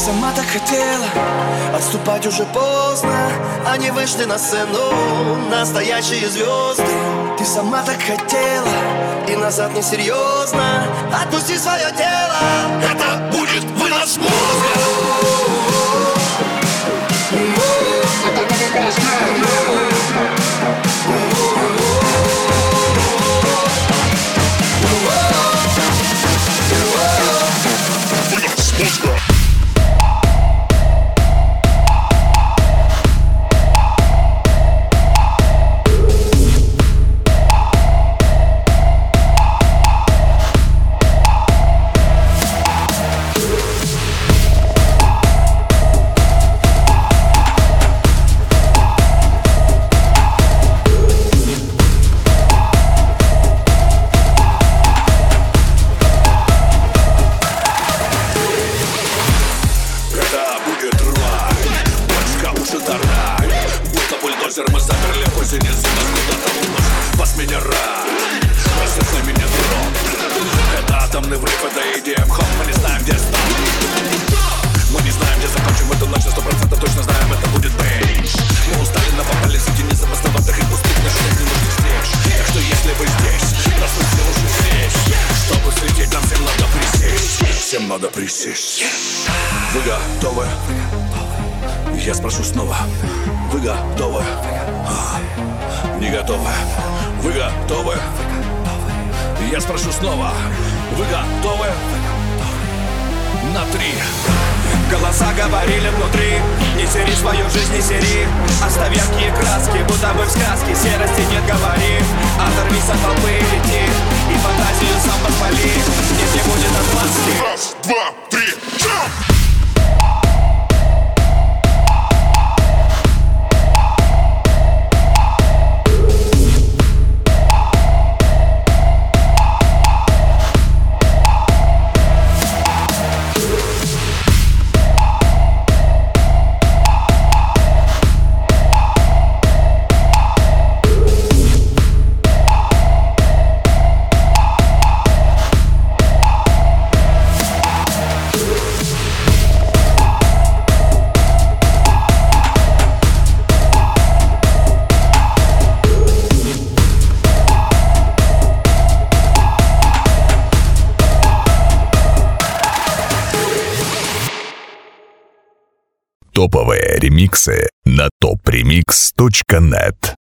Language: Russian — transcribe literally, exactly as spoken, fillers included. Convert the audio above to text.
сама так хотела, отступать уже поздно. Они вышли на сцену, настоящие звезды. Ты сама так хотела, и назад не серьезно. Отпусти свое тело, это будет вынос мозга. Мы заперли осень, из нас куда-то уносит. Вас меня рад, рассыпай меня дрон. Это атомный взрыв, это и ди эм хоп. Мы не знаем, где стоп. Мы не знаем, где закончим эту ночь. На сто процентов точно знаем, это будет бейдж. Мы устали на вокале среди незамысловатых и пустых наших ненужных встреч. Так что если вы здесь, проснуться уже здесь. Чтобы слететь, нам всем надо присесть. Всем надо присесть. Вы готовы? Я спрошу снова. Вы готовы? А, не готовы. Вы готовы? Я спрошу снова. Вы готовы? На три. Голоса говорили внутри: не сери свою жизнь, не сери. Оставь яркие краски, будто бы в сказке. Серости нет, говори. Оторвись от толпы и лети. И фантазию сам подпали. Нет, не будет отмазки. Раз, два, три, джамп! Топовые ремиксы на топ ремикс точка нет.